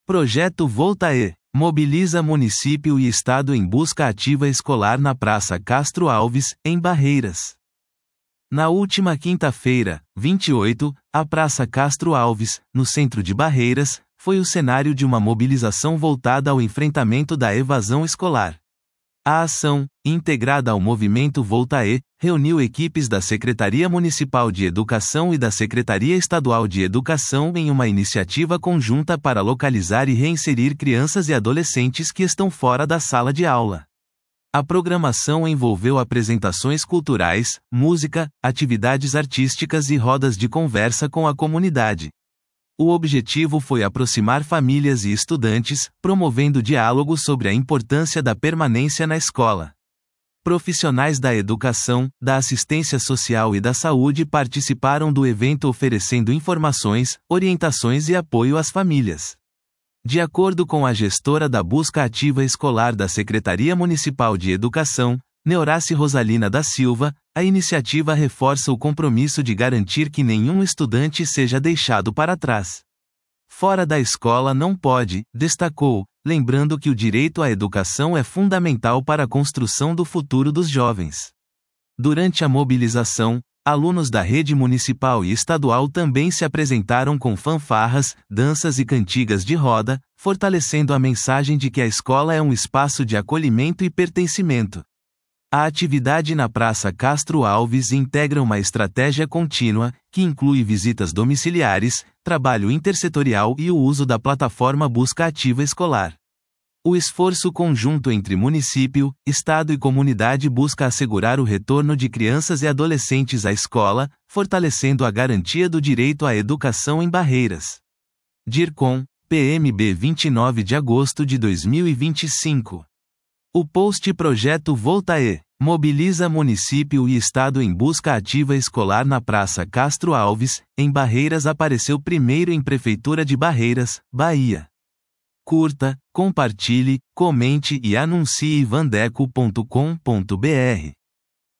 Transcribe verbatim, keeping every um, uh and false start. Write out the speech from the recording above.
Projeto Voltaê mobiliza município e estado em busca ativa escolar na Praça Castro Alves, em Barreiras. Na última quinta-feira, vinte e oito, a Praça Castro Alves, no centro de Barreiras, foi o cenário de uma mobilização voltada ao enfrentamento da evasão escolar. A ação, integrada ao movimento Voltaê, reuniu equipes da Secretaria Municipal de Educação e da Secretaria Estadual de Educação em uma iniciativa conjunta para localizar e reinserir crianças e adolescentes que estão fora da sala de aula. A programação envolveu apresentações culturais, música, atividades artísticas e rodas de conversa com a comunidade. O objetivo foi aproximar famílias e estudantes, promovendo diálogo sobre a importância da permanência na escola. Profissionais da educação, da assistência social e da saúde participaram do evento oferecendo informações, orientações e apoio às famílias. De acordo com a gestora da Busca Ativa Escolar da Secretaria Municipal de Educação, Neurace Rosalina da Silva, a iniciativa reforça o compromisso de garantir que nenhum estudante seja deixado para trás. Fora da escola não pode, destacou, lembrando que o direito à educação é fundamental para a construção do futuro dos jovens. Durante a mobilização, alunos da rede municipal e estadual também se apresentaram com fanfarras, danças e cantigas de roda, fortalecendo a mensagem de que a escola é um espaço de acolhimento e pertencimento. A atividade na Praça Castro Alves integra uma estratégia contínua, que inclui visitas domiciliares, trabalho intersetorial e o uso da plataforma Busca Ativa Escolar. O esforço conjunto entre município, estado e comunidade busca assegurar o retorno de crianças e adolescentes à escola, fortalecendo a garantia do direito à educação em Barreiras. DIRCOM, P M B vinte e nove de agosto de dois mil e vinte e cinco. O post Projeto Voltaê mobiliza município e estado em busca ativa escolar na Praça Castro Alves, em Barreiras apareceu primeiro em Prefeitura de Barreiras, Bahia. Curta, compartilhe, comente e anuncie vandeco ponto com ponto br.